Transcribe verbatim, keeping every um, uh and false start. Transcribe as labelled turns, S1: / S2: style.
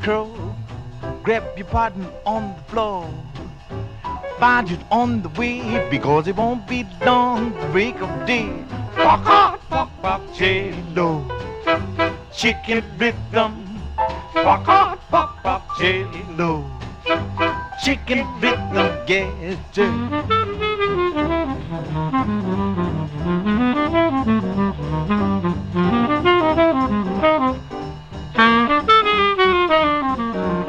S1: crow, grab your partner on the floor. Find it on the way because it won't be long. Break of day. Walk hard, walk, walk, J-Lo. Chicken rhythm. Walk hard, walk, walk, J-Lo. Chicken rhythm, yes, sir.